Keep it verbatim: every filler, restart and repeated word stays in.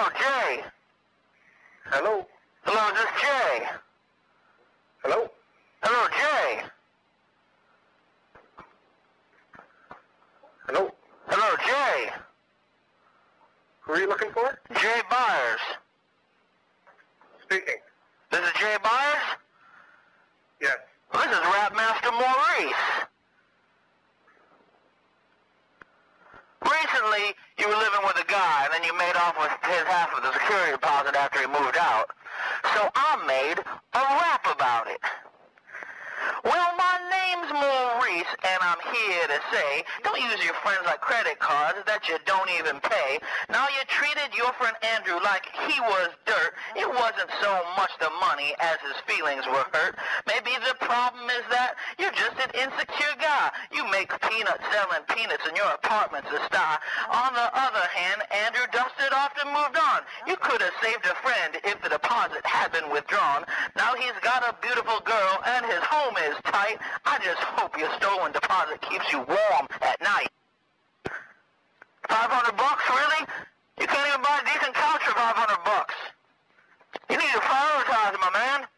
Hello, Jay. Hello? Hello, is this Jay? Hello? Hello, Jay. Hello? Hello, Jay. Who are you looking for? Jay Byers. Speaking. This is Jay Byers? Yes. This is Rapmaster Maurice. Recently, you were living with a guy, and then you made off with his half of the security deposit after he moved out. So I made a rap about it. Well, my name's Maurice, and I'm here to say, don't use your friends like credit cards that you don't even pay. Now, you treated your friend Andrew like he was dirt. It wasn't so much the money as his feelings were hurt. Maybe the problem is that you're just an insecure guy. You make peanuts selling peanuts in your apartment's a star. On the other hand, Andrew dusted off and moved on. You could have saved a friend if the deposit had been withdrawn. Now he's got a beautiful girl, and his home is tight. I just hope your stolen deposit keeps you warm at night. five hundred bucks, really? You can't even buy a decent couch for five hundred bucks. You need to prioritize, my man.